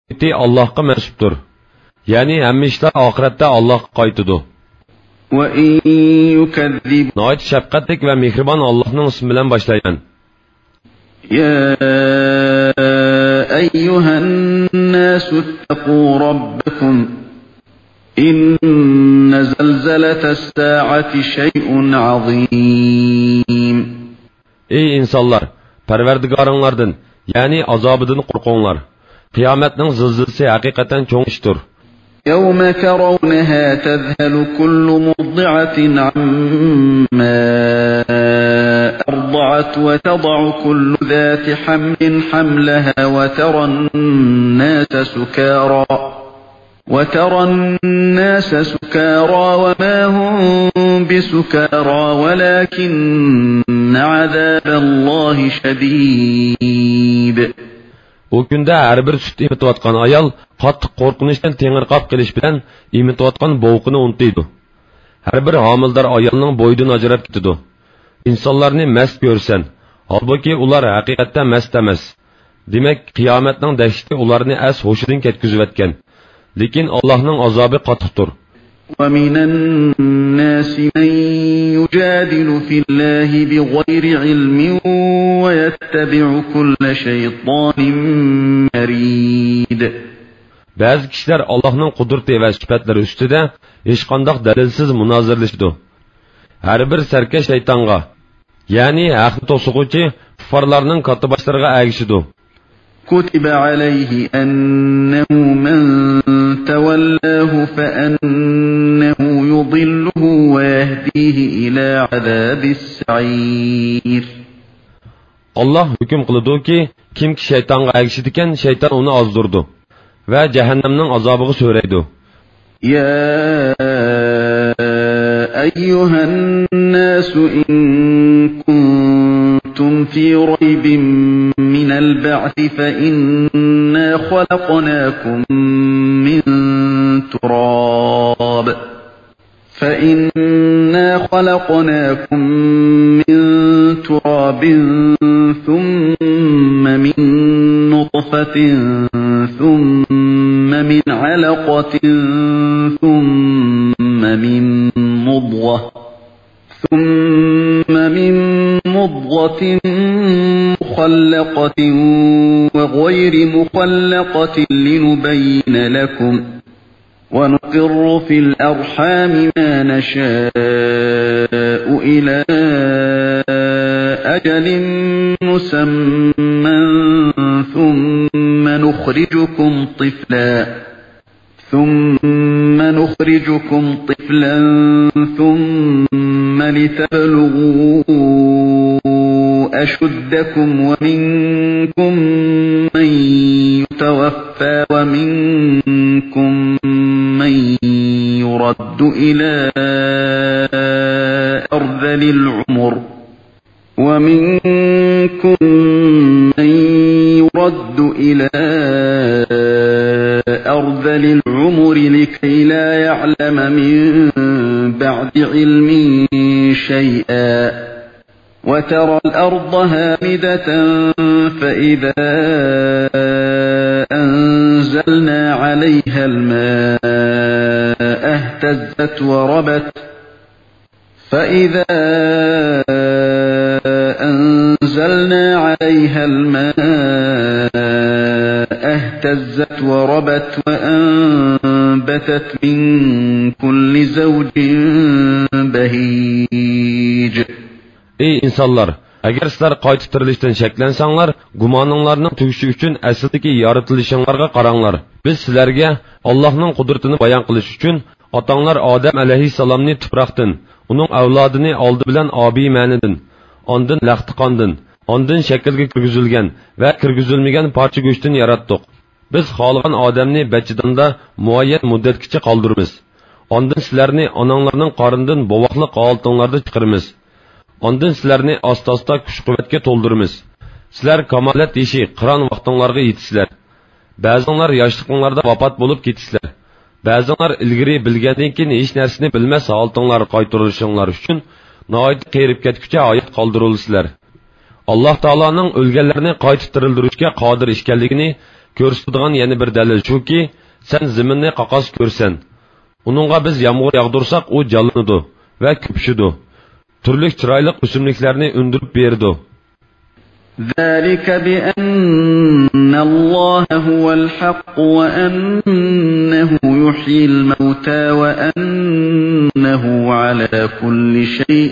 Eti Allah'a mensuptur. Yani hamma ishlar oxiratda Allohga qaytadi. Nəhayət şəfqətlik və mehriban Allah'ın ismi bilan başlayın. يا أيها الناس اتقوا ربكم إن زلزلة الساعة شيء عظيم. Ey insanlar, Parvardigarınlardan, yani azabıdan qorqunlar. Qiyometning zilzilasi haqiqatan cho'ng ishdir. يوم ترونها تذهل كل مرضعة عما أرضعت وتضع كل ذات حمل حملها وترى الناس سكارى وما هم بسكارى ولكن عذاب الله شديد. O kunda har bir sut emitayotgan ayol qattiq qo'rqinishdan tengirqab qilish bilan emitayotgan bovuqini unutdi. Har bir homildor ayolning bo'yidan ajrab ketdi. İnsanlarni mast ko'rsan, holbuki ular haqiqatda mast emas. Demak, qiyomatning dahshati ularni as hushidan ketkizib etgan. Lekin Allohning azobi qattiqdir. وَمِنَ النَّاسِ مَن يُجَادِلُ فِي اللَّهِ بِغَيْرِ عِلْمٍ وَيَتَّبِعُ كُلَّ شَيْطَانٍ مَرِيدٍ. Bazı kişiler Allah'ın kudreti ve sıfatları üstüde hiç qandaq dalilsiz münazirleşdi. Her bir serkeş şeytanga, yani haqni to'sug'uchi kuffarlarning katta başlarına ergişidi. كتب عليه أنه من تولاه فأنه يضله ويهديه إلى عذاب السعير. Allah hüküm kılıdı ki kim ki şeytanga ergişidiken şeytan onu azdurdu ve cehennemnin azabını söyleydi. يا أيها الناس إن كنتم في ريب من البعث فإنا خلقناكم من تراب ثم من نطفة ثم من علقة ثم من مضغة مخلقة وغير مخلقة لنبين لكم ونقر في الأرحام ما نشاء إلى أجل مسمى ثم نخرجكم طفلا ثم لتبلغوا أشدكم ومنكم من يتوفى ومنكم من يرد إلى أرذل العمر لكي لا يعلم من بعد علم شيئا وترى الأرض هامدة فإذا أنزلنا عليها الماء اهتزت وربت وأنبتت من كل زوج بهيج. Ey insanlar! Agar sizlar qaytib tirilishdan shaklensanglar, gumoninglarning tugishi uchun asldagi yaratilishinglarga qaranglar. Biz sizlarga Allohning qudratini bayon qilish uchun otanglar Odam alayhissalomni tuproqdan, uning avlodini oldi bilan obi ma'nidan, ondan laxti qondan, ondan shaklga kirgizilgan va kirgizilmagan parcha go'shtdan yaratdik. Biz xohlagan odamni bachidanda muayyan muddatgacha qoldiramiz. Ondan sizlarni onanglarning qorindan bovoqliq holtinglarda chiqaramiz. Ondan sizlarni asta-asta kuch-quvvatga to'ldiramiz. Sizlar kamolat yeshi, qiron vaqtinglarga yetisizlar. Ba'zinglar yoshliqinglarda vafot bo'lib ketisizlar. Ba'zinglar ilgari bilgandan keyin hech narsani bilmas holtinglar qaytarilishinglar uchun noyat qerib ketguncha hayot qoldirilsizlar. Alloh taoloning o'lganlarni qaytib tirildirishga qodir ekanligini ko'rsatadigan yana bir dalil shuki, sen zaminni qaqos ko'rsan. Uningga biz yomg'ir yog'dirsak, u jallanadi va ko'pishidi. Turli chiroyli o'simliklarni undirib berdi. ذلك بأن الله هو الحق وأنه يحيي الموتى وأنه على كل شيء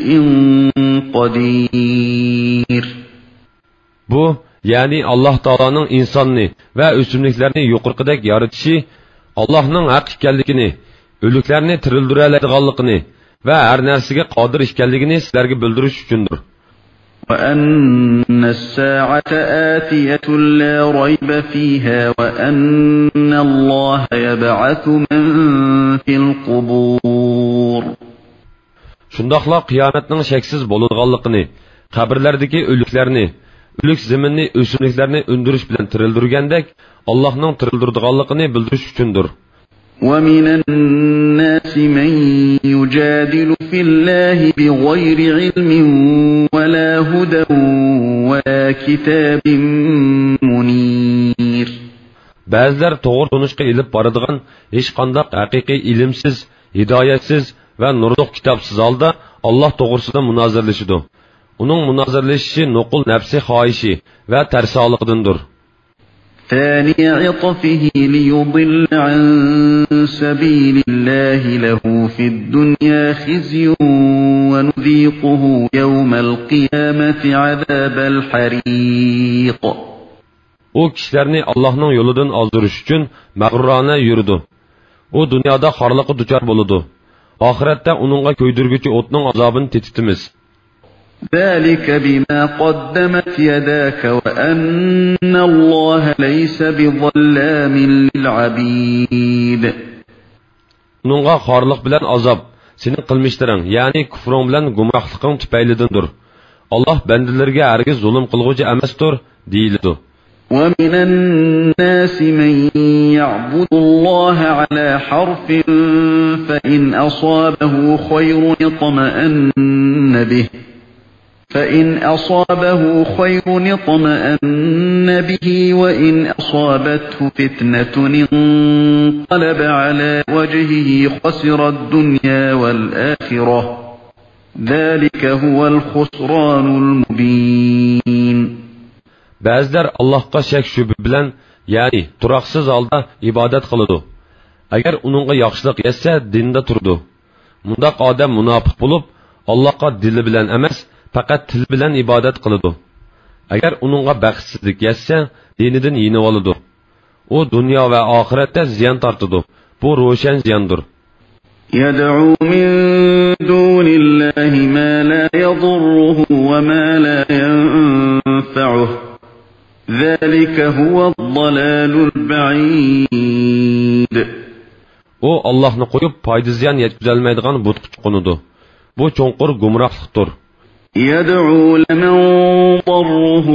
قدير. Bu, yani Allah Taala'nın insanni ve o'simliklarni yuqorqidek yaratishi, Allohning haq ekanligini, o'liklarni tirildiradiganligini va har narsaga qodir ekanligini sizlarga bildirish uchundir. وأن الساعة آتية لا ريب فيها وأن الله يبعث من في القبور. Shundaqla qiyomatning shaksiz bo'ladiganligini, qabrlardagi o'liklarni, o'lik zaminni, o'simliklarni o'ndirish bilan tirildirgandek, Allohning tirildiradiganligini bildirish uchundir. ومن الناس من يجادل في الله بغير علم ولا هدى ولا كتاب منير. Ba'zilar to'g'ri tunishga ilib boradigan, hech qanday haqiqiy ilmsiz, hidoyatsiz va nurliq kitobsiz holda Alloh to'g'risida munozirlashidi. Uning munozirlashishi nuqul nafsi xohishi va tarsoliqdandir. ثاني عطفه ليضل عن سبيل الله له في الدنيا خزي ونذيقه يوم القيامة عذاب الحريق. O kişilerini Allah'ın yolundan azdırış için mağrurana yürüdü. O dünyada xarlıqı duçar buludu. Ahirette onunla köydürgücü otның azabını tetitimiz. ذلك بما قدمت يداك وأن الله ليس بظلام للعبيد. Onunla xarlıq bilen azab, senin qılmışların, yani küfrün bilen gumrahlıqın tüpeylidindir. Allah bendilerge herkes zulüm kılgıcı emestir, deyilidir. ومن الناس من يعبد الله على حرف فإن أصابه خير اطمأن به وإن أصابته فتنة انقلب على وجهه خسر الدنيا والآخرة ذلك هو الخسران المبين. Bazılar Allah'a şek şübhe bilen, yani turaksız halda ibadet kılıdı. Eğer onunla yaxşılık yetse dinde turdu. Mundaq adam münafık bulup, Allah'a dili bilen emas, fakat til bilen ibadet kılıdı. Eğer onunla baxtsizlik yetse, dinidin yeni oludu. O dünya ve ahirette ziyan tartıdı. Bu roşen ziyandır. يدعو من دون الله ما لا يضره وما لا ينفعه ذلك هو الضلال البعيد. O Allah'ını koyup payda ziyan yetküzelmeydiğen butku çıkınudu. Bu çonqur gumrahlıktır. يدعو لمن ضره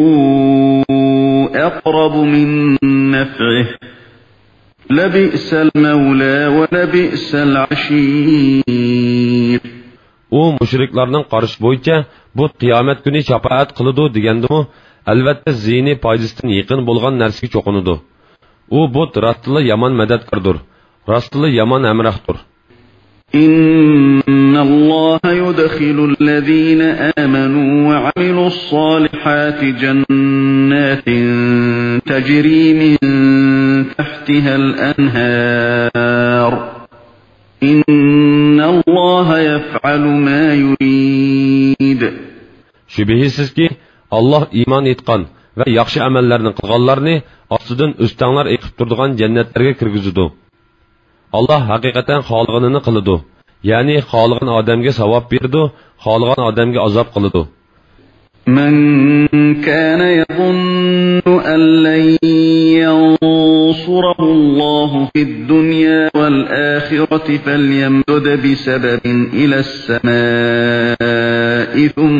أقرب من نفعه لبئس المولى ولبئس العشير. O müşriklerinin karış boyunca bu kıyamet günü şafaat kılıdı degendi mu, elbette zihni paydasından yakın bolgan nersiki çokunudu. O bu rastlı yaman medetkardır, rastlı yaman emrahdır. إن الله يدخل الذين آمنوا وعملوا الصالحات جنات تجري من تحتها الأنهار إن الله يفعل ما يريد. Şübihisiz ki Allah iman etkan ve yaxşı amellerini kılganlarını astıdan üstanlar ekip durduğun cennetlerge kirgizidu. Allah hakikaten xalığını kılıdı. Yani xalığın adamge savab berdi, xalığın adamge azap kılıdı. من كان يظن أن لن ينصره الله في الدنيا والآخرة فليمدد بسبب إلى السماء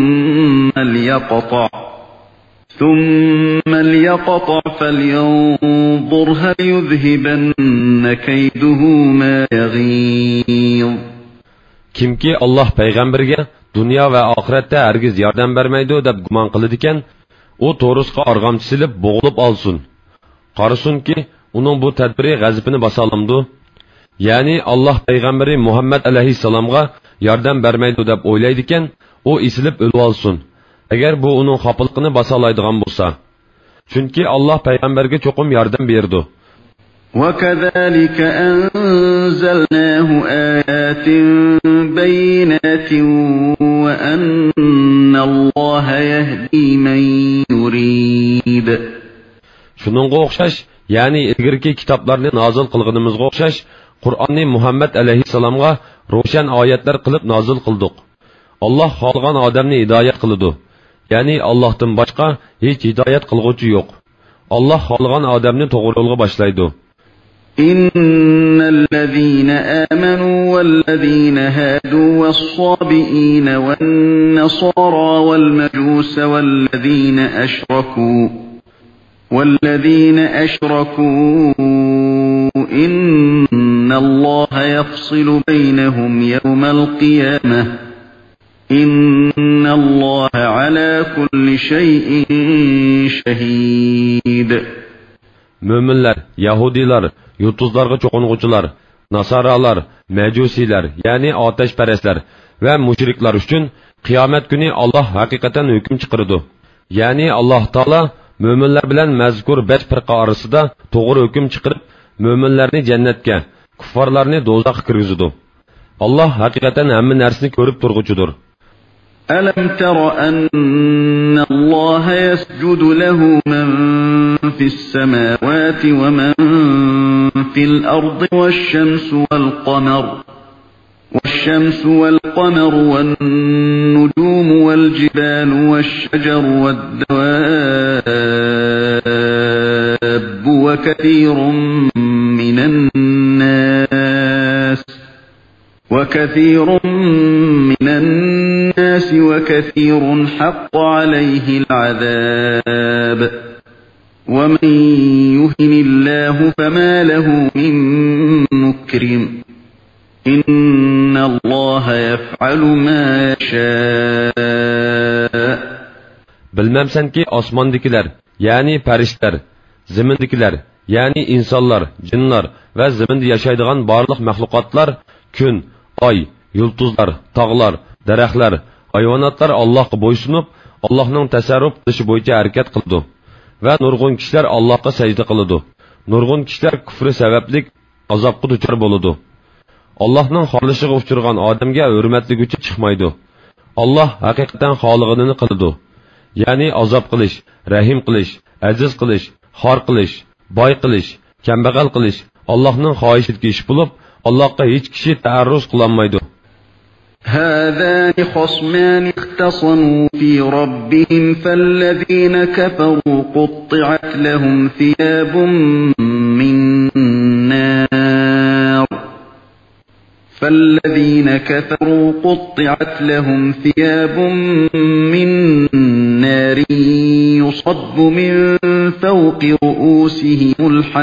ثم ليقطع فلينظر هل يذهبن كيده ما يغيظ. Kimki Allah peygamberge dünya ve ahirette herkes yardım vermeydi deb gumon qiladigan, o to'risqa arg'amchi silib bo'g'ilib olsin. qarasunki uning bu tadbiri g'azabini bosalamdi. Ya'ni Alloh payg'ambari Muhammad alayhissalomga yordam bermaydi deb o'ylaydi ekan, u isilib o'lib olsin. Agar bu uning xafaligini bosalaydigan bo'lsa. Chunki Alloh payg'ambarga cho'qim yordam berdi. وَكَذَلِكَ أَنزَلْنَاهُ آيَاتٍ بَيِّنَاتٍ وَأَنَّ اللَّهَ يَهْدِي مَن يُرِيدُ. Shuningga o'xshash, ya'ni ilgirki kitoblarni nozil qilganimizga o'xshash, Qur'onni Muhammad alayhissalomga ro'shan oyatlar qilib nozil qildik. Alloh xohlagan odamni hidoyat qiladi. Ya'ni Allohdan boshqa hech hidoyat qilguvchi yo'q. Alloh xohlagan odamni to'g'ri yo'lga boshlaydi. إن الذين آمنوا والذين هادوا والصابئين والنصارى والمجوس والذين أشركوا إن الله يفصل بينهم يوم القيامة إن الله على كل شيء شهيد. Müminler, Yahudiler, yurtuzlarga çoğunğucular, Nasaralar, Mecusiler, yani ateşperestler ve müşrikler üçün kıyamet günü Allah hakikaten hüküm çıkardı. Yani Allah Teala müminler bilen mezkur 5 firqa arasında doğru hüküm çıkarıp müminlerini cennetke, kuffarlarını dozakka kirgizidu. Allah hakikaten hemmin nersini görüp turgucudur. أَلَمْ تَرَ أَنَّ اللَّهَ يَسْجُدُ لَهُ مَنْ فِي السَّمَاوَاتِ وَمَنْ فِي الْأَرْضِ والشَّمْسُ وَالْقَمَرُ وَالنُّجُومُ وَالْجِبَالُ وَالشَّجَرُ وَالدَّوَابُّ وَكَثِيرٌ من الناس وكثير حق عليه العذاب ومن يهن الله فما له من مكرم إن الله يفعل ما يشاء. Bilmemsen ki osmandakiler, yani perişler, zimindakiler, yani insanlar, cinlar ve ziminde yaşaydigan barlıq məxluqatlar, gün, ay, yıldızlar, tağlar, daraxtlar, hayvanatlar Allah'a boysunup, Allah'ın tasarruf qilishi bo'yicha harakat qildi ve nurg'un kishilar Allah'a sajda qildi. Nurg'un kishilar kufri sabablik azobga duchor bo'ladi. Allah'ın xohlashiga uchirgan odamga hurmatligüchi chiqmaydi. Allah haqiqatan xolig'ini qiladi. Ya'ni azob qilish, rahim qilish, aziz qilish, xor qilish, boy qilish, kambag'al qilish Allah'ın xohishiga ish bo'lib, Allah'a hiç kişi taarruz qilolmaydi. هذان خصمان اختصموا في ربهم فالذين كفروا قطعت لهم ثياب من نار يصب من فوق رؤوسهم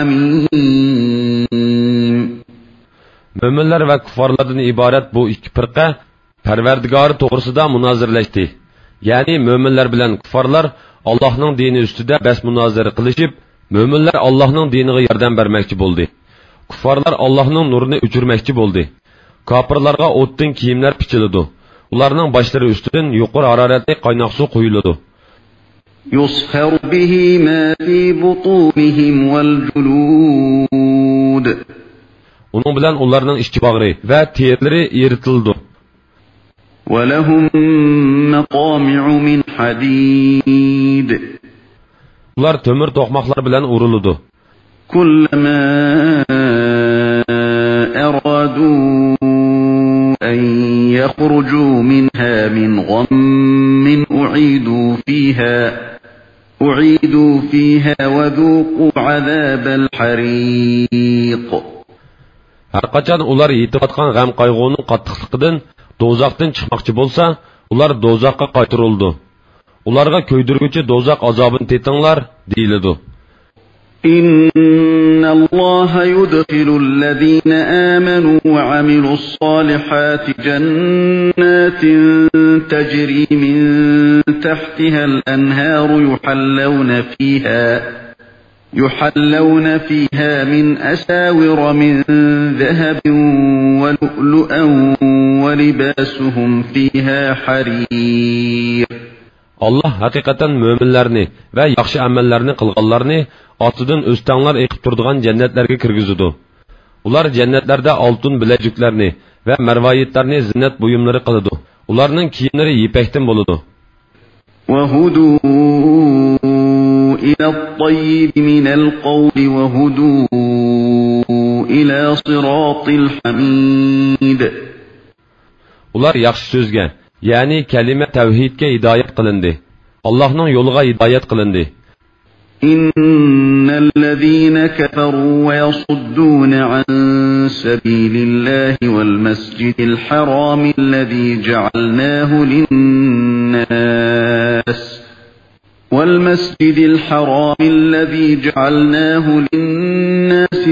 الحميم. Müminler ve kuffarlardan ibaret bu iki firqa Parvardigori to'g'risida munozirlashdi. Ya'ni müminler bilan kuffarlar Allohning dini ustida bas munozara qilishib, müminler Allohning diniga yordam bermoqchi bo'ldi. Kuffarlar Allohning nurini o'chirmoqchi bo'ldi. Kofirlarga o'tdan kiyimlar pichiladi. Ularning boshlari ustidan yuqori haroratli qaynoq suv quyiladi. يصهر به ما في بطونهم والجلود. Onun bilan ularning ichki bag'ri va terlari eritildi. وَلَهُمْ مَقَامِعُ مِنْ حَدِيدٍ. Ular tömür toqmaqlar bilan urildi. كُلَّمَا أَرَادُوا أَنْ يَخْرُجُوا مِنْهَا مِنْ غَمٍّ أُعِيدُوا فِيهَا وَذُوقُوا عَذَابَ الْحَرِيقِ. Har qachon ular yetayotgan g'am qayg'uning qattiqligidan dozaqdan chiqmoqchi bo'lsa, ular dozaqqa qaytarildi. Ularga ko'ydirguvchi dozaq azobini tetinglar deyiladi. Innalloha yudkhilul-ladina amanu wa amilus-solihati jannatin tajri min tahtiha al-anharu yuhallawna fiha يحلون فيها من أساور من ذهب ولؤلؤا ولباسهم فيها حرير. Allah haqiqatan mo'minlarni va yaxshi amallarni qilganlarni otidan o'stanglar eqib turadigan jannatlarga kirgizadi. Ular jannatlarda oltin bilajuklarni va marvoyitlarni zinnat buyumlari qiladi. Ularning kiyimlari yipakdan bo'ladi. وهدوا إلى الطيب من القول وهدوا إلى صراط الحميد. Ular yaxshi so'zga, ya'ni kalima tavhidga hidoyat qilindi. Allohning yo'liga hidoyat qilindi. إن الذين كفروا ويصدون عن سبيل الله والمسجد الحرام الذي جعلناه للناس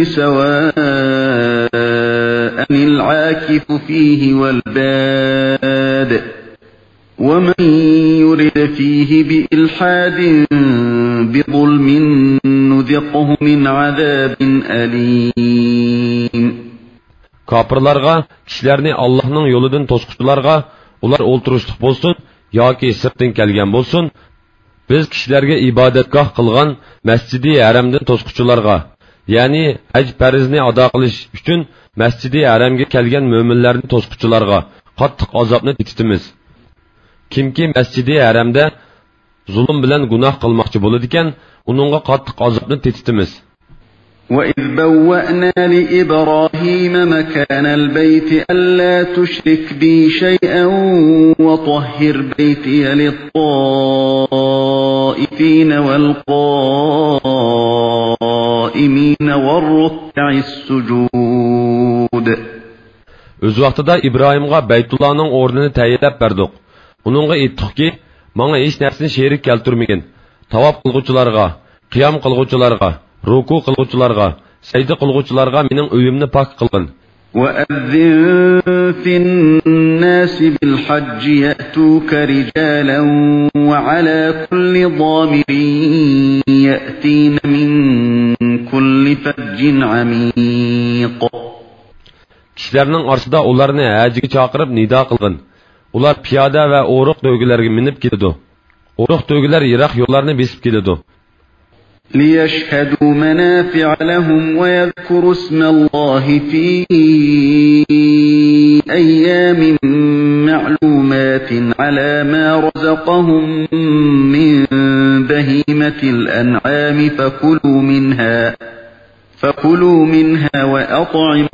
سواء العاكف فيه والباد ومن يرد فيه بإلحاد بظلم نذقه من عذاب أليم. Kafirlarga, kişilerini Allah'ın yoludan tosquchilarga, ular o'ltirishlik bo'lsin yoki sirtdan kelgan bo'lsin, biz kishilarga ibodatgoh qilgan Masjidi Haramdan tosquchilarga, ya'ni haj farizni ado qilish uchun Masjidi Haramga kelgan mo'minlarni tosquchilarga qattiq azobni tetitimiz. Kimki Masjidi Haramda zulm bilan gunoh qilmoqchi bo'ladi ekan, uningga qattiq azobni tetitimiz. وَإِذْ بَوَّأْنَا لِإِبْرَاهِيمَ مَكَانَ الْبَيْتِ أَلَّا تُشْرِكْ بِي شَيْئًا وَطَهِّرْ بَيْتِيَ لِلطَّائِفِينَ وَالْقَائِمِينَ وَالرُّكَّعِ السُّجُودِ. Öz vaqtida İbrahimga Baytullahning o'rnini tayinlab berdik. Uningga aytdikki, menga hech narsani sherik keltirmagin. Tavob qilguvchilarga, qiyam qilguvchilarga, ruku qilguvchilarga, sajda qilguvchilarga mening uyimni pok qilgin. وَأَذِّن فِي النَّاسِ بِالْحَجِّ يَأْتُوكَ رِجَالًا وَعَلَى كُلِّ ضَامِرٍ يَأْتِينَ مِنْ كُلِّ فَجٍّ عَمِيقٍ. Kişilerning orasida ularni hajiga chaqirib nido qilgin. Ular piyoda va o'riq to'ygilarga minib keladi. O'riq to'ygilar yiroq yo'llarni besib keladi. لِيَشْهَدُوا مَنَافِعَ لَهُمْ وَيَذْكُرُوا اسْمَ اللَّهِ فِي أَيَّامٍ مَّعْلُومَاتٍ عَلَى مَا رَزَقَهُم مِّن بَهِيمَةِ الْأَنْعَامِ فَكُلُوا مِنْهَا وَأَطْعِمُوا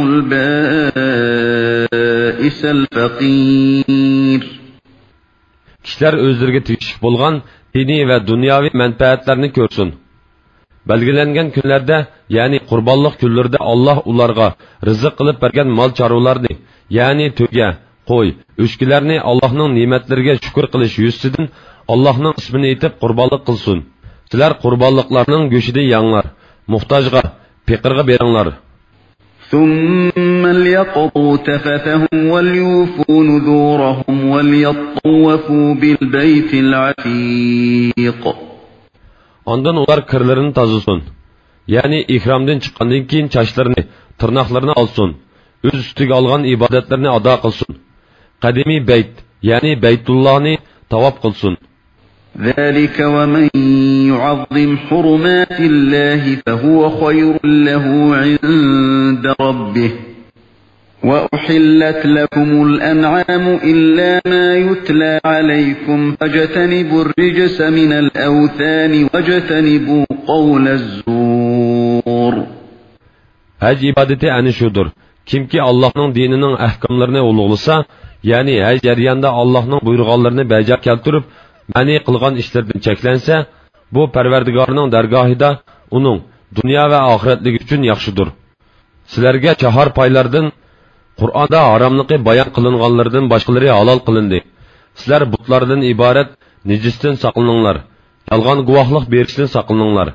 الْبَائِسَ الْفَقِيرَ. Kişiler özlerine tevşik bulgan dini ve dünyavi menfaatlerini görsün. Belgilengen günlerde, yani kurbanlık günlerde Allah ularga rızık kılıp bergen mal çarılarını, yani töge, qo'y, o'shkilarni Allohning ne'matlariga shukr qilish yuzasidan Allohning ismini aytib qurbonlik qilsin. Sizlar qurbonliklarning go'shidan yanglar, muhtojga, faqirga beringlar. ثُمَّ لْيَقْضُوا تَفَثَهُمْ وَلْيُوفُوا نُذُورَهُمْ وَلْيَطَّوَّفُوا بِالْبَيْتِ الْعَتِيقِ. Ondan ular kirlerini tazısın. Yani ihramdan çıkandan keyin çaşlarını, tırnaklarını alsın. Öz üstüge algan ibadetlerini ada kılsın. Kadimi beyt, yani Beytullah'ını tavaf kılsın. ذَٰلِكَ وَمَنْ يُعَظِّمْ حُرُمَاتِ اللّٰهِ فَهُوَ خَيْرٌ لَهُ عِنْدَ رَبِّهِ وَأُحِلَّتْ لَكُمُ الْأَنْعَامُ إِلَّا مَا يُتْلَى عَلَيْكُمْ فَاجْتَنِبُوا الرِّجْسَ مِنَ الْأَوْثَانِ وَاجْتَنِبُوا قَوْلَ الزُّورِ. Hac ibadeti ani şudur. Kimki Allah'ın dininin ahkamlarını ulug'lasa, yani hac jarayonida Allah'ın buyurganlarını bajar keltirib, mani qilgan ishlardan cheklansa, bu Parvardigorning dargohida uning dunyo va oxiratligi uchun yaxshidir. Sizlarga chahar paylardan Qur'onda haromligi bayon qilinganlardan boshqalari halol qilindi. Sizlar butlardan iborat nejisdan saqlaninglar. Yolg'on guvohlik berishdan saqlaninglar.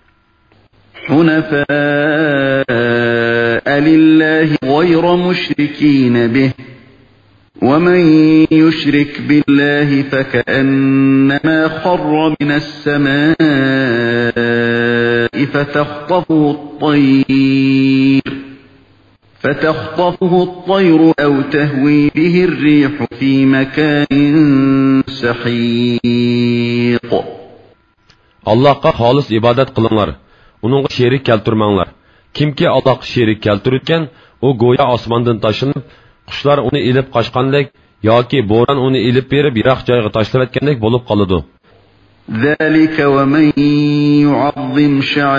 حُنَفَاءَ لِلَّهِ غَيْرَ مُشْرِكِينَ بِهِ وَمَنْ يُشْرِكْ بِاللَّهِ فَكَأَنَّمَا خَرَّ مِنَ السَّمَاءِ فتخطفه الطير أو تهوي به الريح في مكان سحيق. Allah'a halis ibadet kılınlar. Onunla şerik keltirmanglar. Kimki Allah'a şerik keltirirken, o goya asmandan taşınıp, kuşlar onu ilip kaçkandek, yoki bo'ron uni ilib berib yiroq joyga tashlab etgandek bo'lib qoladi. ذلك ومن يعظم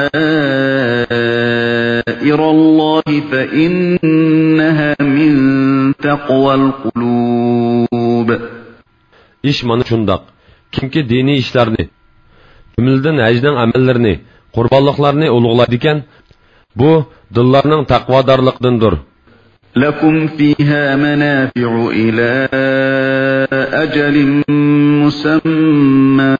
شعائر الله فإنها من تقوى القلوب. İş mana shundoq. Kimki diniy ishlarni, jumladan hajning amallarini, qurbonliqlarni ulug'laydi ekan, bu dillarning taqvodorligidandir. لكم فيها منافع إلى أجل مسمى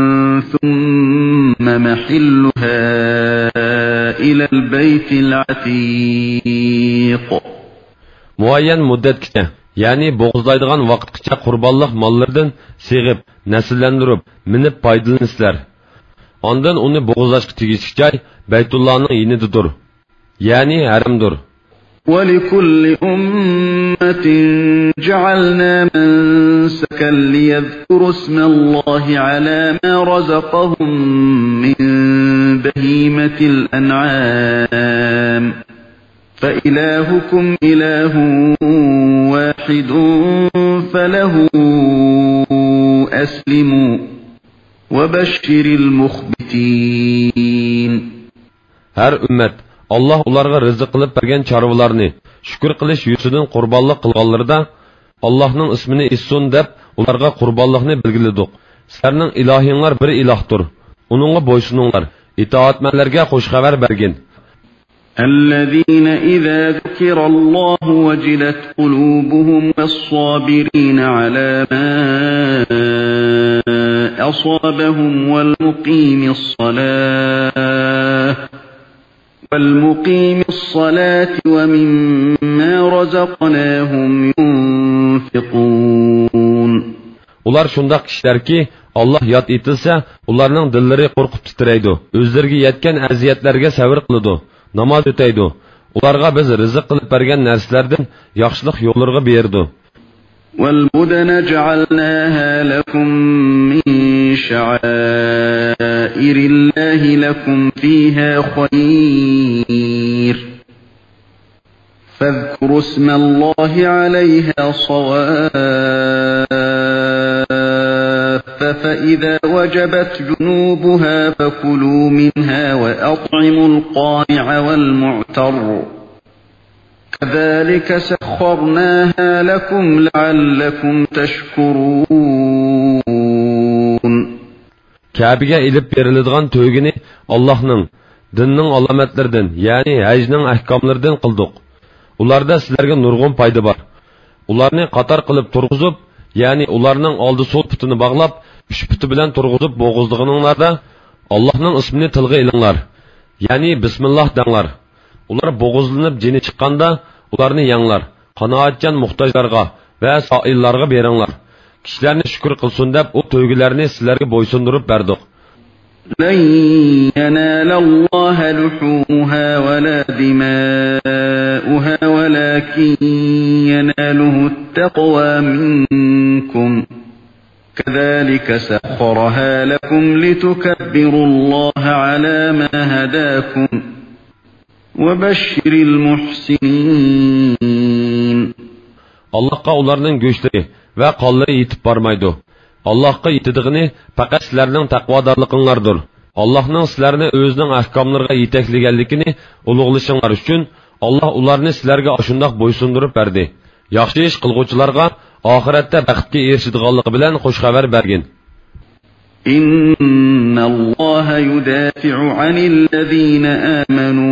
ثم محلها إلى البيت العتيق. Muayyan muddatgacha, ya'ni bo'g'izlaydigan vaqtgacha qurbonliq mollardan seg'ib, nasllantirib, minib foydalansizlar. Ondan uni bo'g'izlashga tegishli joy Baytullohning yinididir, ya'ni haramdir. ولكل أمة جعلنا منسكا ليذكروا اسم الله على ما رزقهم من بهيمة الأنعام فإلهكم إله واحد فله أسلموا وبشر المخبتين. Her ümmet Allah ularga rizq qilib bergan chorvalarni shukr qilish yuzidan qurbonlik qilganlarida Allohning ismini issun deb ularga qurbonlikni belgiladik. Sizlarning ilohinglar bir ilohdir. Uningga bo'ysuninglar. Itoatmanlarga xush xabar bergin. الذين إذا ذكر الله وجلت قلوبهم والصابرين على ما أصابهم والمقيم الصلاة ومما رزقناهم ينفقون. Ular shundoq kishilarki, Allah yod etilsa, ularning dillari qo'rqib titraydi. O'zlariga yetgan aziyatlarga sabr qiladi. Namoz o'taydi. Ularga biz rizq qilib bergan narsalardan yaxshilik yo'llariga berdi. والبدن جعلناها لكم من شعائر الله لكم فيها خير فاذكروا اسم الله عليها صواف فإذا وجبت جنوبها فكلوا منها وأطعموا القانع والمعتر كذلك سخرناها لكم لعلكم تشكرون. Kabe'ga ilib beriladigan to'ygini Allohning dinning alomatlaridan, ya'ni hajning ahkomlaridan qildik. Ularda sizlarga nurg'un foyda bor. Ularni qator qilib turg'izib, ya'ni ularning oldi so'l putini bog'lab, uch puti bilan turg'izib bo'g'izdiganinglarda Allohning ismini tilga ilinglar. Ya'ni bismillah denglar. Ular bo'g'izlanib jini chiqqanda ularni yanglar. Qanoatchan muhtojlarga va soillarga beringlar. Kishilarni shukr qilsin deb o to'ygilarni sizlarga bo'ysundirib berdik. لن ينال الله لحومها ولا دماؤها ولكن يناله التقوى منكم كذلك سخرها لكم لتكبروا الله على ما هداكم وبشر المحسنين. Allah'a onların göçleri ve qonlari yetib bormaydi. Allohga yetidigini faqat sizlarning taqvodorliginglardir. Allohning sizlarni o'zining ahkomlariga yetakliganligini ulug'lashinglar uchun Alloh ularni sizlarga shundoq bo'ysundirib berdi. Yaxshi ish qilguvchilarga oxiratda baxtga erishadiganligi bilan xush xabar bergin. Innalloha yudafi'u 'anillazina amanu.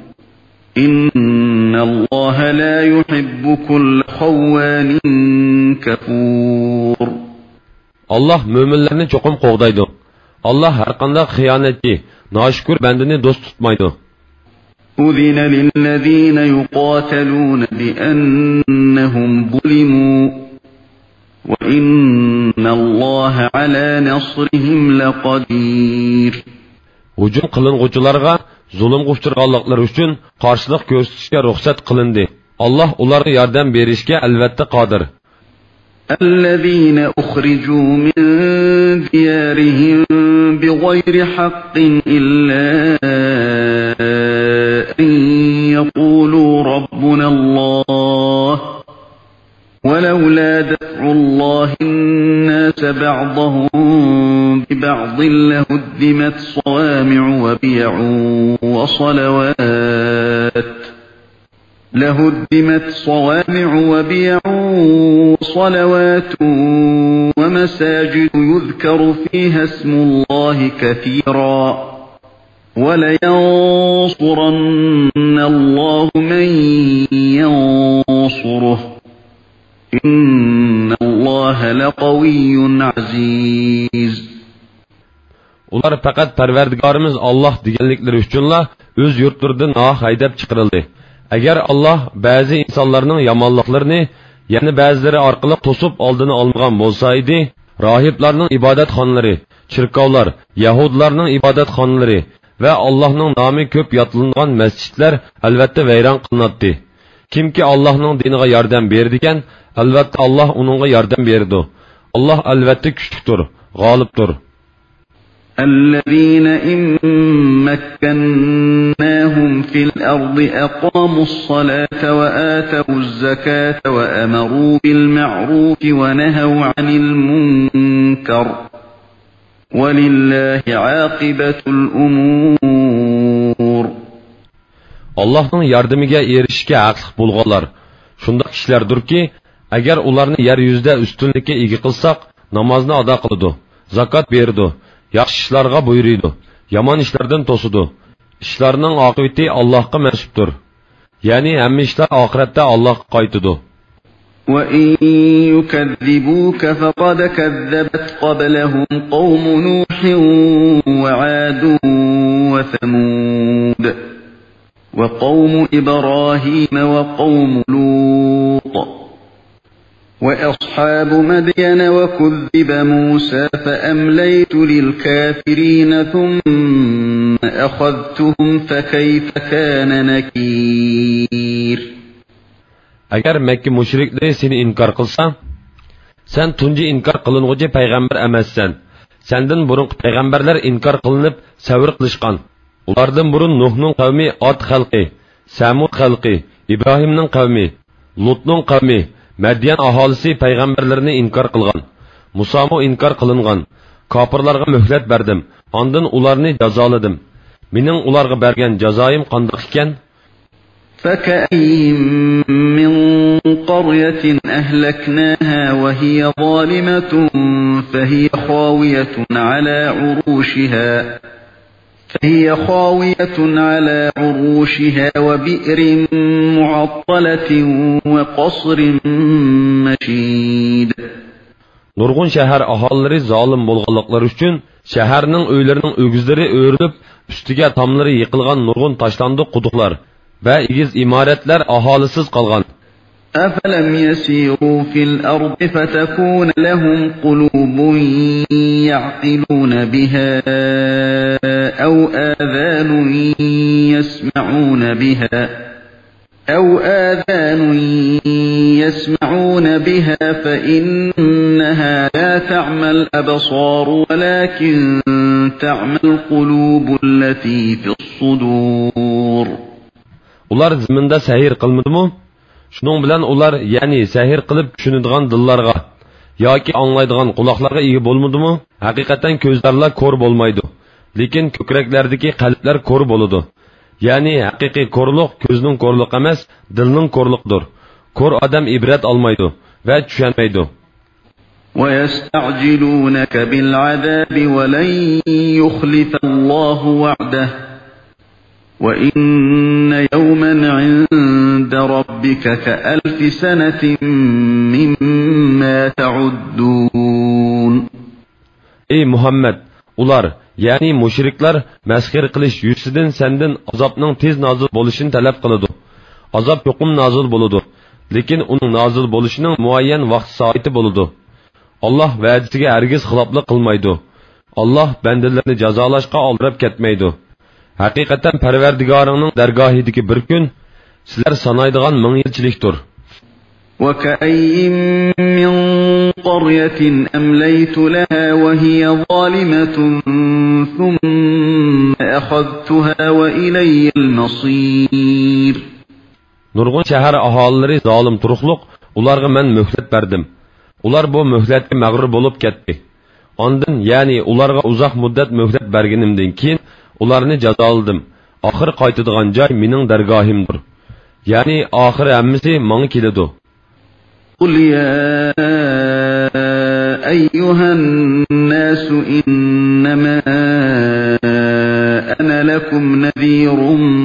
Innalloha la yuhibbu kulla xawwanin kafur. Allah müminlerini çokum qoğdaydı. Allah her qanday xiyonatchi, noshukr bandini do'st tutmaydi. أذن للذين يقاتلون بأنهم ظلموا وإن الله على نصرهم لقدير. Hücum qılınğucularga zulmga uchraganliklari uchun qarshilik ko'rsatishga ruxsat qilindi. Alloh ularga yordam berishga albatta qodir. الذين أخرجوا من ديارهم بغير حق إلا أن يقولوا ربنا الله ولولا دفع الله الناس بعضهم ببعض لهدمت صوامع وبيع وصلوات ومساجد يذكر فيها اسم الله كثيرا ولينصرن الله من ينصره إن الله لقوي عزيز. Ular faqat Parvardigorimiz Alloh deganliklari uchunla o'z yurtlaridan haydab chiqarildi. Agar Alloh ba'zi insonlarning yomonliklarini, ya'ni ba'zilari orqali to'sib oldini olmagan bo'lsa edi, rohiblarning ibodatxonalari, chirkovlar, yahudlarning ibodatxonalari va Allohning nomi ko'p yodlangan masjidlar albatta vayron qilinadi. Kimki Allohning diniga yordam berdigan, albatta Alloh uningga yordam berdi. Alloh albatta kuchlidir, g'olibdir. الذين إن مكناهم في الأرض أقاموا الصلاة وآتوا الزكاة وأمروا بالمعروف ونهوا عن المنكر ولله عاقبة الأمور. Allah'ın yardımıga erişishga haqliq bo'lganlar shunday kishilardirki, agar ularni yer yuzida ustunlikka ega qilsak, namozni ado qiladi, zakot berdi, yaxshi ishlarga buyuradi, yomon ishlardan to'sidi. Ishlarning oqibati Allohga mas'uldir. Ya'ni hamma ishlar oxiratda Allohga qaytadi. وَإِن يُكَذِّبُوكَ فَقَدْ كَذَّبَتْ قَبْلَهُمْ قَوْمُ نُوحٍ وَعَادٌ وَثَمُودَ وَقَوْمُ إِبْرَاهِيمَ وَقَوْمُ لُوطٍ وَأَصْحَابُ مَدْيَنَ وَكُذِّبَ مُوسَى فَأَمْلَيْتُ لِلْكَافِرِينَ ثُمَّ أَخَذْتُهُمْ فَكَيْفَ كَانَ نَكِيرِ. Agar Makka mushrikleri seni inkar qilsa, sen tunji inkar qilinguchi payg'ambar emassan. Sendan burun payg'ambarlar inkar qilinib savr qilishgan. Ulardan burun Nuhning qavmi Ad xalqi, Samud xalqi, Ibrohimning qavmi, Lutning qavmi, Madyan aholisi payg'ambarlarni inkar qilgan. Musomo inkar qilingan. Kofirlarga muhlat berdim. Ondan ularni jazoladim. Mening ularga bergan jazoim qanday ekan? فَكَأَيِّن مِّن قَرْيَةٍ أَهْلَكْنَاهَا وَهِيَ ظَالِمَةٌ فَهِيَ خَاوِيَةٌ عَلَى عُرُوشِهَا وَبِئْرٍ مُّعَطَّلَةٍ وَقَصْرٍ مَّشِيدٍ. Nurgun şəhər ahalları zalim bolğanlıqları üçün şəhərinin öylərinin ögüzləri örülüb, üstüge tamları yıqılğan nurgun taşlandı quduqlar və igiz imarətlər ahalisiz qalğan. أَفَلَمْ يَسِيرُوا فِي الْأَرْضِ فَتَكُونَ لَهُمْ قُلُوبٌ يَعْقِلُونَ بِهَا أَوْ آذَانٌ يَسْمَعُونَ بِهَا فَإِنَّهَا لَا تَعْمَى الْأَبْصَارُ وَلَكِنْ تَعْمَى الْقُلُوبُ الَّتِي فِي الصُّدُورِ. Ular zimində səhir qılmıdımı? Şunun bilan ular, yani səhir qılıb düşünüdüğən dillarga, yoki anlaydıgan qulaqlarga ega bolmudimi? Haqiqatan ko'zlarlar ko'r bolmaydı. Lekin ko'kraklardagi qalblar ko'r boludu. Yani haqiqiy ko'rluq ko'zning ko'rluq emas, dilning ko'rluqdir. Ko'r odam ibrat olmaydi va tushunmaydi. وَيَسْتَعْجِلُونَكَ بِالْعَذَابِ وَلَنْ يُخْلِفَ اللَّهُ وَعْدَهُ وَإِنَّ يَوْمًا عِندَ رَبِّكَ كَأَلْفِ سَنَةٍ مِّمَّا تَعُدُّونَ. Ey Muhammed, ular, yani müşrikler məskir qilish yüzüdən senden azabның tez nazil bolışını talab qılıdı. Azab yoqum nazil boludu. Lekin onun nazil bolışının muayyan vaqt saati boludu. Allah va'dasiga hargiz xiloflik qilmaydi. Allah bandalarni jazolashga oldirib ketmaydi. Haqiqatan Parvardigoringning dargohidagi bir kun sizlar sanaydigan 1000 yilchilikdir. وكأي من قرية أمليت لها وهي ظالمة ثم أخذتها وإلي المصير. Nurgun şəhər ahaliləri zalim turuqluq, ularga mən möhlət berdim. Ular bu möhlətə məğrur olub getdi. Ondan, yani ularga uzaq müddət möhlət berginimdən keyin ularni jazoladim. Axir qaytadigan joy mening dargohimdir. Yani axir hammasi menga keladi. قل يا أيها الناس إنما أنا لكم نذير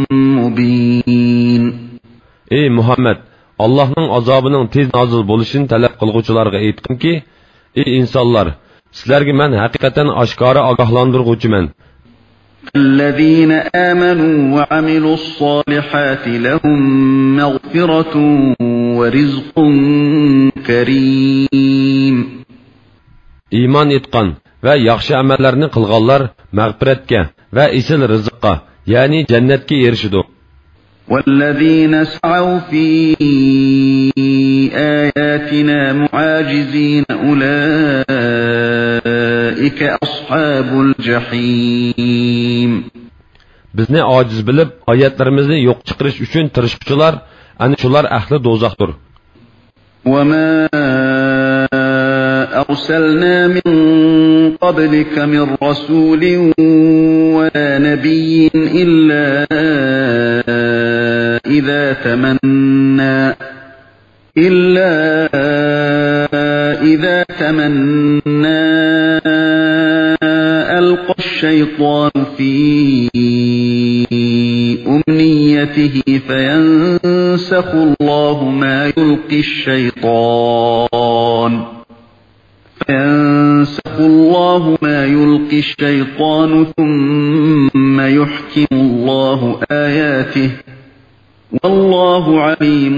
مبين. Ey Muhammed, Allah'ın azabının tez nazil buluşunu talep kılgıçılarga aytqım ki, ey insanlar, sizlerge men hakikaten aşkara agahlandırgıcımen. الذين آمنوا وعملوا الصالحات لهم مغفرة ورزق كريم. İman etqan ve yaxşı amellerini kılğanlar mağfiretke ve isil rızıqqa, yani cennetke erişidu. والذين سعوا في آياتنا معاجزين أولئك أصحاب الجحيم. Bizni aciz bilip ayetlerimizni yok çıkırış üçün tırışıkçılar, ani şular ahli dozaqdır. وما أرسلنا من قبلك من رسول ولا نبي إلا إذا تمنى ألقى الشيطان في أمنيته فينسخ الله ما يلقي الشيطان ثم يحكم الله آياته والله عليم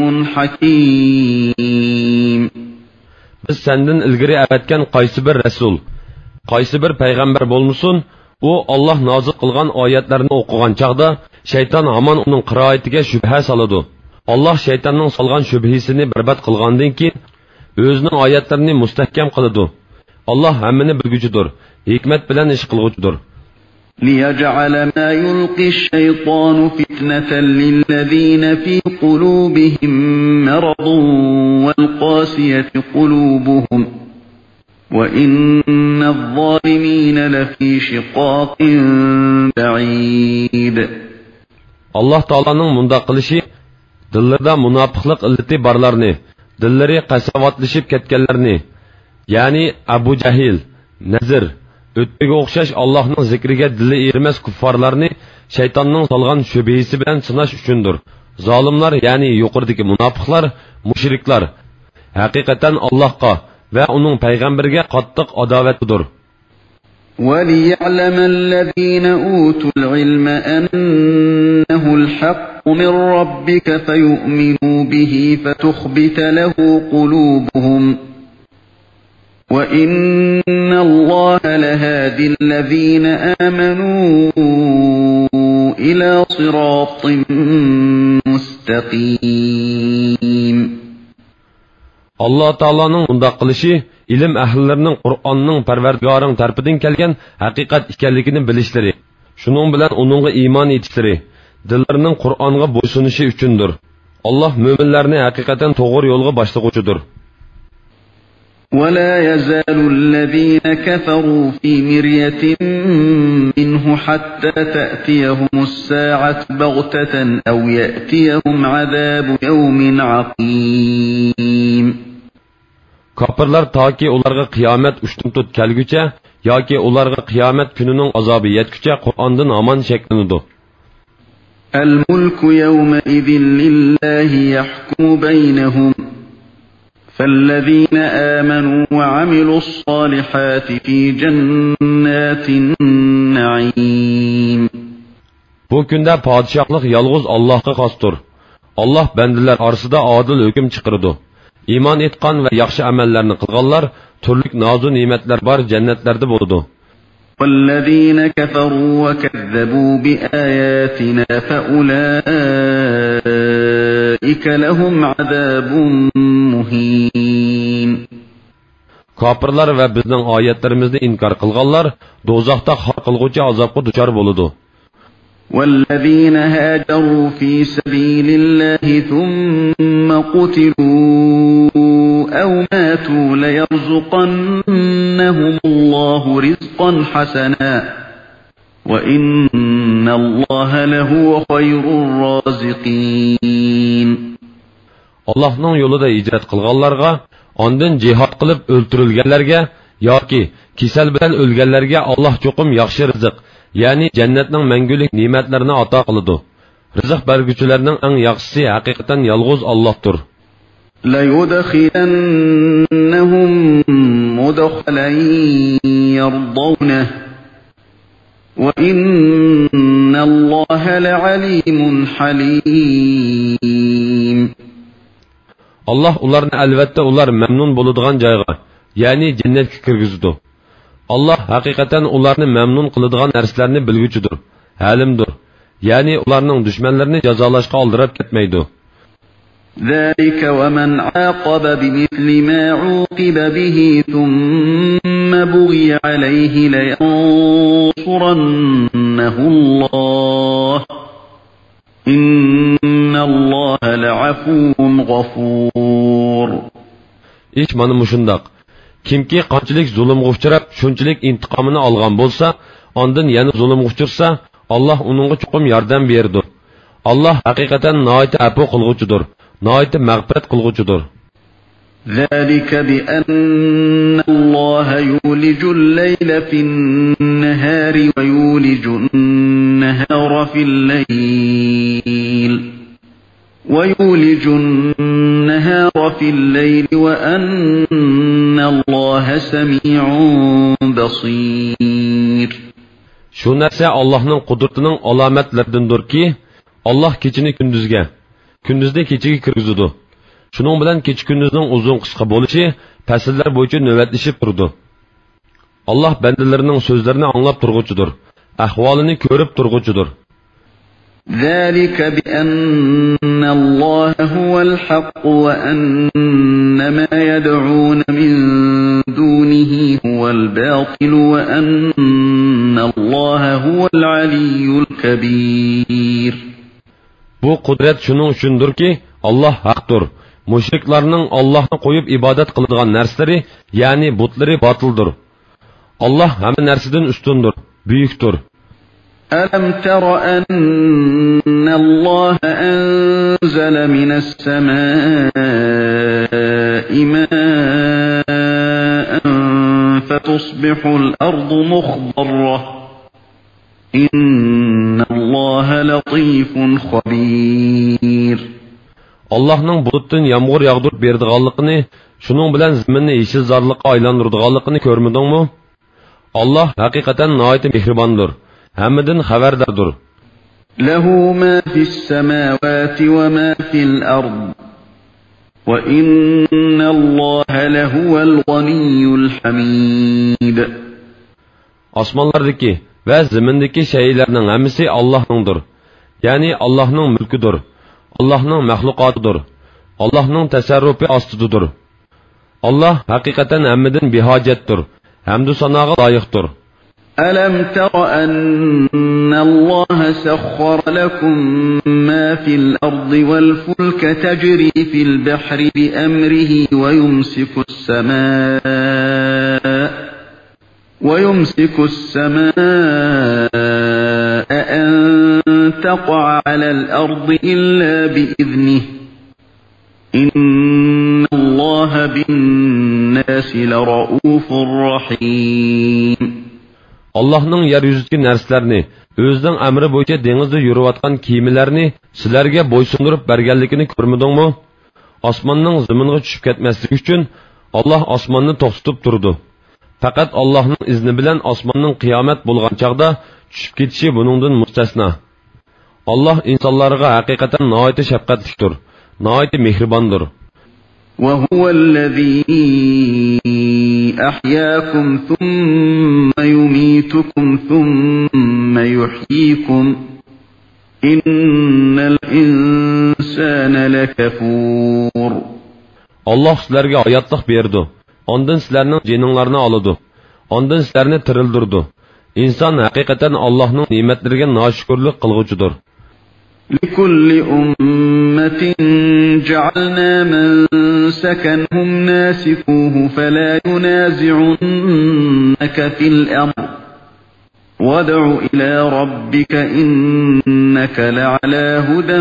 حكيم. Biz senden ilgiri əvətkən qaysı bir rəsul, qaysı bir peyğəmbər bolmusun, o Allah nazil qılğan ayətlərini oxuğan çağda şeytan haman onun qiraətiga şübhə saladı. Allah şeytanның salğan şübhisini bərbad qılğandan keyin özünün ayətlərini müstəhkəm qılıdı. Allah həmmini bilgücüdür, hikmət bilən iş qılğıcıdır. لِيَجْعَلَ مَا يُلْقِي الشَّيْطَانُ فِتْنَةً لِلَّذِينَ فِي قُلُوبِهِم مَّرَضٌ وَالْقَاسِيَةِ قُلُوبُهُمْ وَإِنَّ الظَّالِمِينَ لَفِي شِقَاقٍ بَعِيدٍ. Allah Taala'nın mundaq qilishi dillarda munofiqlik illati barlarni, dillari qasavatlaşıp ketganlarni, yani Abu Jahil, Nazir, ötüge o'xshash Allohning zikriga dili ermas kuffarlarni shaytonning solgan shubhisi bilan sinash uchundir. Zolimlar, yani yuqoridagi munofiqlar, mushriklar haqiqatan Allohga va uning payg'ambariga qattiq adovatlidir. وَلِيَعْلَمَ الَّذِينَ أُوتُوا الْعِلْمَ أَنَّهُ الْحَقُّ مِنْ رَبِّكَ فَيُؤْمِنُوا بِهِ فَتُخْبِتَ لَهُ قُلُوبُهُمْ وَإِنَّ اللَّهَ لَهَادِي الَّذِينَ آمَنُوا إِلَى صِرَاطٍ مُسْتَقِيمٍ. Allah Taala'nın bundaq qilishi ilim ahllarining Qur'onning Parvardigoring tarafidan kelgan haqiqat ekanligini bilishlari, shuning bilan uningga iymon etishlari, dillarining Qur'onga bo'ysunishi uchundir. Allah mo'minlarni haqiqatan to'g'ri yo'lga boshlag'uchidir. وَلَا يَزَالُ الَّذِينَ كَفَرُوا فِي مِرْيَةٍ مِّنْهُ حَتَّى تَأْتِيَهُمُ السَّاعَةُ بَغْتَةً أَوْ يَأْتِيَهُمْ عَذَابُ يَوْمٍ عَقِيمٍ. Kapırlar ta ki ularga qiyomat ushtum tut kelgucha yoki ularga qiyomat kunining azobi yetgucha Qur'ondan aman sheklanadi. الْمُلْكُ يَوْمَئِذٍ لِلَّهِ يَحْكُمُ بَيْنَهُمْ فَالَّذِينَ آمَنُوا وَعَمِلُوا الصَّالِحَاتِ فِي جَنَّاتِ النَّعِيمِ. Bu kunda padişahlık yalğız Allah'a xosdur. Allah bendiler arasida adil hüküm çıqırdı. İman etqan ve yaxşı amellerini qılğanlar türlük nazu nimetler bar cennetlerde buludu. وَالَّذِينَ كَفَرُوا وَكَذَّبُوا بِآيَاتِنَا فَأُولَٰئِكَ لَهُمْ عَذَابٌ مُهِينٌ. Kafirlar ve bizning oyatlarimizni inkar qilganlar do'zaxda xor qilguvchi azobga duchor bo'ladi. وَالَّذِينَ هَاجَرُوا فِي سَبِيلِ اللَّهِ ثُمَّ قُتِلُوا أَوْ مَاتُوا لَيَرْزُقَنَّهُمُ اللَّهُ رِزْقًا حَسَنًا وَإِنَّ اللَّهَ لَهُوَ خَيْرُ الرَّازِقِينَ. Allah'ның yolida icret qilganlarga, ondan jihad qilib o'ltirilganlarga yoki kasal bilan o'lganlarga Allah cho'qim yaxshi rizq, ya'ni jannatning mangulik ne'matlarini ato qiladi. Rizq berguchilarning eng yaxshisi haqiqatan yolg'iz Allohdir. La yudkhilannahum mudkhalan yardawnahu wa innalloha la'alimun halim. Allah ularni albatta ular mamnun bo'ladigan joyga, ya'ni jannatga kirgizadi. Allah haqiqatan ularni mamnun qiladigan narsalarni bilguchidir, halimdir. Ya'ni ularning dushmanlarini jazolashga oldirib ketmaydi. ذلك ومن عاقب بمثل ما عوقب به ثم بغي عليه لينصرنه الله إن الله لعفو غفور. İş mana mushundaq. Kimki qanchalik zulmga uchrab, shunchalik intiqomini olgan bo'lsa, ondan yana zulmga uchirsa, Alloh uningga chuqum yordam berdi. Alloh haqiqatan nihoyat afu qilguvchidir, nihoyat mag'firat qilguvchidir. ذلك بأن الله يولج الليل في النهار ويولج النهار في الليل وأن الله سميع بصير. Şu narsa Allah'ның qudretining alomatlaridandir ki, Allah kechini kunduzga, kunduzni kechiga kirgizadi. Shuning bilan kecha kunduzning uzun qisqa bo'lishi fasllar bo'yicha navbatlashib turdi. Allah bandalarining so'zlarini anglab turg'uchidir, ahvolini ko'rib turg'uchidir. ذلك بأن الله هو الحق وأن ما يدعون من دونه هو الباطل وأن الله هو العلي الكبير. Bu qudret şunun uchundir ki, Allah haqdir. Müşriklarning Allah'ni qo'yib ibodat qiladigan narsalari, ya'ni butlari batıldır. Allah hamma narsadan ustundir, buyukdir. ألم تر أن الله أنزل من السماء ماء فتصبح الأرض مخضرة إن الله لطيف خبير. Allah'ның bulutdan yağmur yağdırıp berdiğanlıqını, şunun bilen zeminni yeşil zarlıqqa aylandırdiğanlıqını görmedingmi? Allah hakikaten nihayet mehribandır. Hammadan xabardardir. Lahu ma fis samawati ve ma fil ard. Ve innallaha lehuvel ganiyyul hamid. Osmonlardagi ve zemindagi şeylerning hammasi Allohningdir. Yani Allohning mulkidir. Allohning mahluqotidir. Allohning tasarrufi ostidadir. Allah hakikaten hammadan behojatdir. Hamdu sanoga loyiqdir. ألم تر أن الله سخر لكم ما في الأرض والفلك تجري في البحر بأمره ويمسك السماء أن تقع على الأرض إلا بإذنه إن الله بالناس لرؤوف رحيم. Allah'ның yeryüzüdeki narsalarni, özünün emri boyunca denizde yürüyatkan kiyimilerini sizlerge boysundurub bergenlikini görmedingmi? Osmanның ziminiga tushib ketmaslik uchun Allah osmonni to'xtatib turdi. Faqat Allohning izni bilan osmonning qiyomat bo'lgan chaqda tushib ketishi buningdan mustasno. Allah insonlarga haqiqatan nihoyat أحياكم ثم يميتكم ثم يحييكم إن الإنسان لكفور. Allah sizlarga hayotlik berdi. Ondan sizlarning jininglarni oladi. Ondan sizlarni tirildirdi. İnsan haqiqatan Allohning ne'matlariga noshukirlik qilguvchidir. لكل أمة جعلنا منسكا هم ناسكوه فلا ينازعنك في الأمر وادع إلى ربك إنك لعلى هدى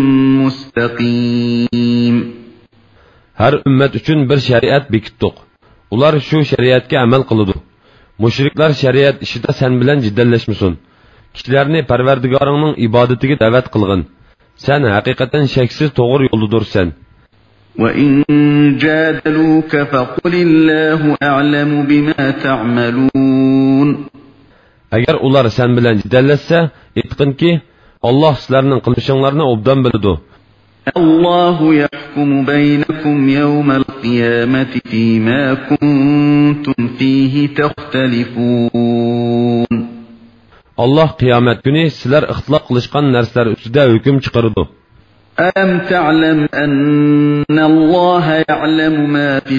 مستقيم. Her ümmet üçün bir şeriat bekittik. Ular şu şeriatga amal qiladi. Mushriklar shariat ishida sen bilan jiddallashmasin. Kishilarni Parvardigoringning ibodatiga da'vat qilgin. Sen haqiqatan shaksiz to'g'ri yo'ldadursan. وَإِن جَادَلُوكَ فَقُلِ اللَّهُ أَعْلَمُ بِمَا تَعْمَلُونَ. Agar ular sen bilan jiddallashsa, aytqinki, Alloh sizlarning qilmishinglarni obdan biladi. الله يحكم بينكم يوم القيامة فيما كنتم فيه تختلفون. Allah qiyomat kuni sizlar ixtilof qilishgan narsalar ustida hukm chiqaradi. ألم تعلم أن الله يعلم ما في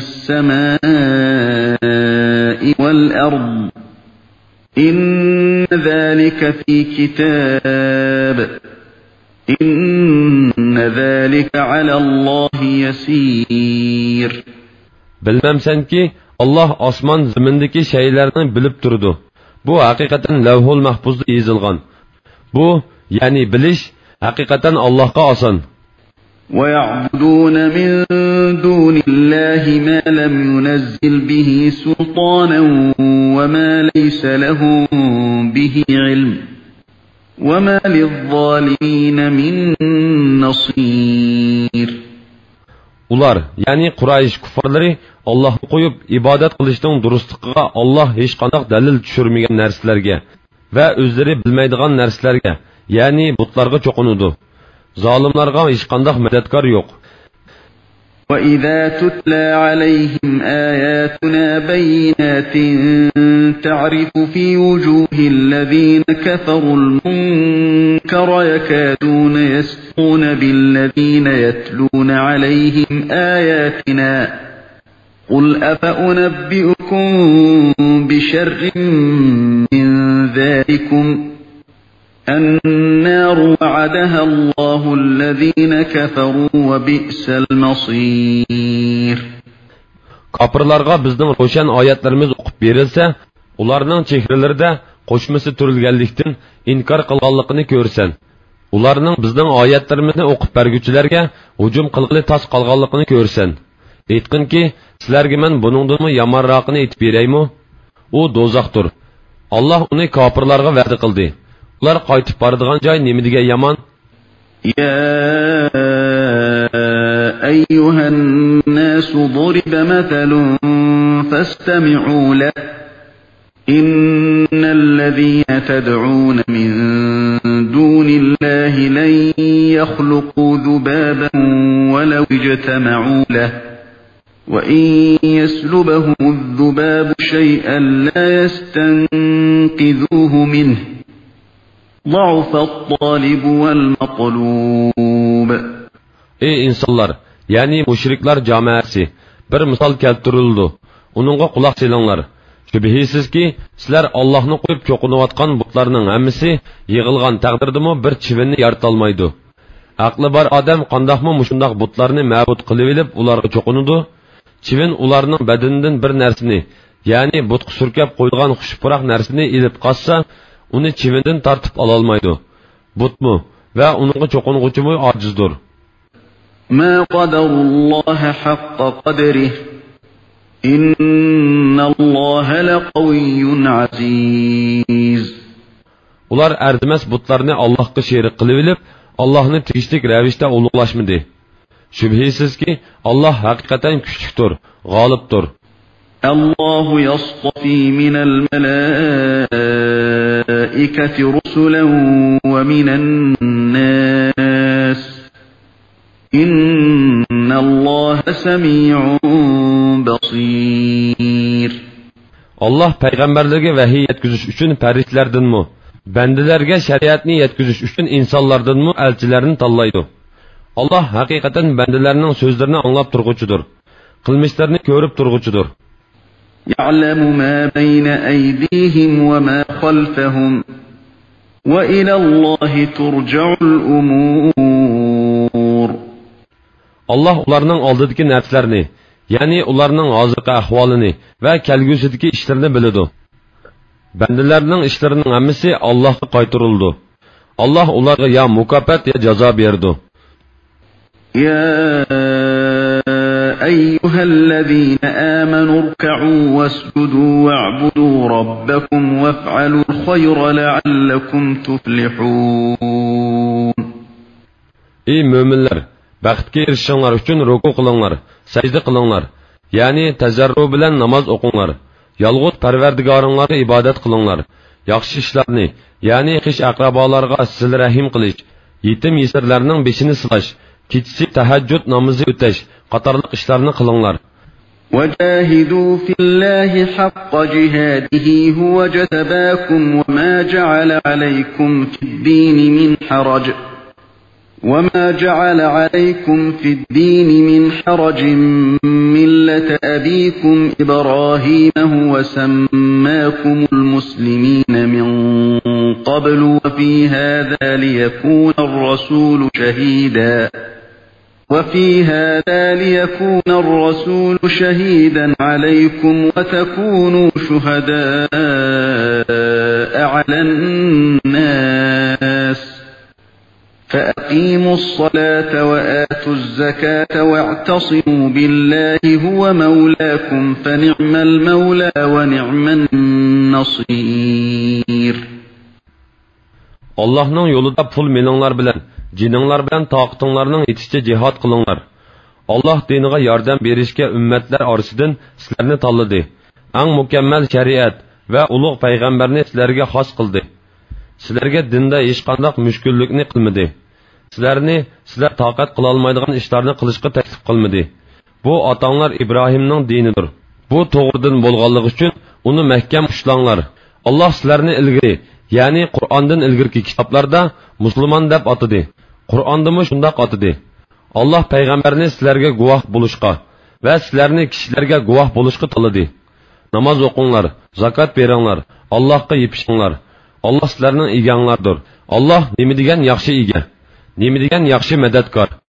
السماء والأرض إن ذلك في كتاب إن ذلك على الله يسير. Bilmemsen ki Allah osmon zimindagi shaylarni bilib turdi. Bu haqiqatan lavhul mahfuzda yozilgan. Bu, ya'ni bilish haqiqatan Allohga oson. وَيَعْبُدُونَ مِن دُونِ اللَّهِ مَا لَمْ يُنَزِّلْ بِهِ سُلْطَانًا وَمَا لَيْسَ لَهُم بِهِ عِلْمٌ وَمَا لِلظَّالِمِينَ مِن نَصِيرٍ. Ular, ya'ni Quraysh kuffarlari Allohni qo'yib ibodat qilishning durustligiga Alloh hech qanday dalil tushirmagan narsalarga va o'zlari bilmaydigan narsalarga, ya'ni butlarga cho'qinadi. Zolimlarga hech qanday madadkor yo'q. وَإِذَا تُتْلَى عَلَيْهِمْ آيَاتُنَا بَيِّنَاتٍ تَعْرِفُ فِي وُجُوهِ الَّذِينَ كَفَرُوا الْمُنكَرَ يَكَادُونَ يَسْطُونَ بِالَّذِينَ يَتْلُونَ عَلَيْهِمْ آيَاتِنَا قُلْ أَفَأُنَبِّئُكُم بِشَرٍّ مِّن ذَلِكُمْ النَّارُ وَعَدَهَا اللَّهُ الَّذِينَ كَفَرُوا وَبِئْسَ الْمَصِيرُ. Kafirlarga bizning ro'shan oyatlarimiz o'qib berilsa, ularning chehralarida qo'shmasi turilganlikdan inkor qilganligini ko'rsan. Ularning bizning oyatlarimizni o'qib berguchilarga hujum qilg'ili tas qolganligini ko'rsan. Aytqinki, sizlarga men buningdanmi yomonroqini aytib beraymi? U do'zaxdir. Alloh uni kofirlarga va'da qildi. Ular qaytib boradigan joy nima degan yomon? يا أيها الناس ضرب مثل فاستمعوا له إن الذين تدعون من دون الله لن يخلقوا ذبابا ولو اجتمعوا له وإن يسلبهم الذباب شيئا لا يستنقذوه منه ضعف الطالب والمطلوب. Ey insanlar, yani müşriklar camiası, bir misal keltirildi. Onunla kulak silinglar. Şübihisiz ki, sizler Allah'ını koyup çoqunuvatkan butlarının hemmisi yığılgan taqdirdimi bir çivinni yartalmaydı. Aklı bar adam qandaqmı muşundaq butlarını ma'bud qilibilib ularga çoqunudu. Çivin ularning bedeninden bir narsini, yani butqı sürkep qo'yilgan xushpuroq narsini ilib qassa, uni chivindan tartib ololmaydi. Butmu va uningga cho'qing'uchimi ojizdir. ما قدر الله حق قدره إن الله لقوي عزيز. Ular arzimas butlarni Allohga sherik qilib, Allohni tegishlik ravishda ulug'lashmadi. Shubhisizki, Alloh haqiqatan kuchlidir, g'olibdir. الله يصطفي من الملائكة رسلا ومن الناس إن الله سميع بصير. Allah payg'ambarlarga vahiy yetkazish uchun farishtalardanmi, bandalarga shariatni yetkazish uchun insonlardanmi elchilarni tanlaydi. Allah haqiqatan bandalarning so'zlarini anglab turg'uchidir, qilmishlarini ko'rib turg'uchidir. يعلم ما بين أيديهم وما خلفهم وإلى الله ترجع الأمور. Allah ularning oldidagi narsalarni, ya'ni ularning hozirgi ahvolini va kelgusidagi ishlarini biladi. Bandalarning ishlarining hammasi Allohga qaytarildi. Allah ularga ya mukofot ya jazo berdi. يا أيها الذين آمنوا اركعوا واسجدوا واعبدوا ربكم وافعلوا الخير لعلكم تفلحون. Ey müminler, baxtga erishinglar uchun ruku qilinglar, sajda qilinglar, ya'ni tazarru bilan namoz o'qinglar. Yolg'ut Parvardigoringlarga ibodat qilinglar. Yaxshi ishlarni, ya'ni qish aqrabolarga sil rahim qilish, yetim yesirlarning beshini silash, kechasi tahajjud namozi o'tash qatorliq ishlarni qilinglar. وجاهدوا في الله حق جهاده هو اجتباكم وما جعل عليكم في الدين من حرج ملة أبيكم إبراهيم هو سماكم المسلمين من قبل وفي هذا ليكون الرسول شهيدا عليكم وتكونوا شهداء على الناس فأقيموا الصلاة وآتوا الزكاة واعتصموا بالله هو مولاكم فنعم المولى ونعم النصير. Allah'ның yolunda pul meninglar bilan, jininglar bilan taqatinglarning yetishcha jihad qilinglar. Allah diniga yordam berishga ummatlar orasidan sizlarni tanladi. Eng mukammal shariat va ulug' payg'ambarni sizlarga xos qildi. Sizlarga dinda hech qanday mushkullikni qilmadi. Sizlar taqat qila olmaydigan ishlarni qilishga taklif qilmadi. Bu otanglar Ibrohimning dinidir. Bu to'g'ridan bo'lganligi uchun uni mahkam ushlanglar. Allah sizlarni ilgari, ya'ni Qur'ondan ilgirki kitoblarda musulmon deb atadi. Qur'ondami shundoq atadi. Allah payg'ambarni sizlarga guvoh bo'lishga va sizlarni kishilarga guvoh bo'lishga tanladi. Namoz o'qinglar, zakot beringlar, Allohga yepishinglar. Allah sizlarning eganglardir. Allah nima degan yaxshi ega, nima degan yaxshi madadkor.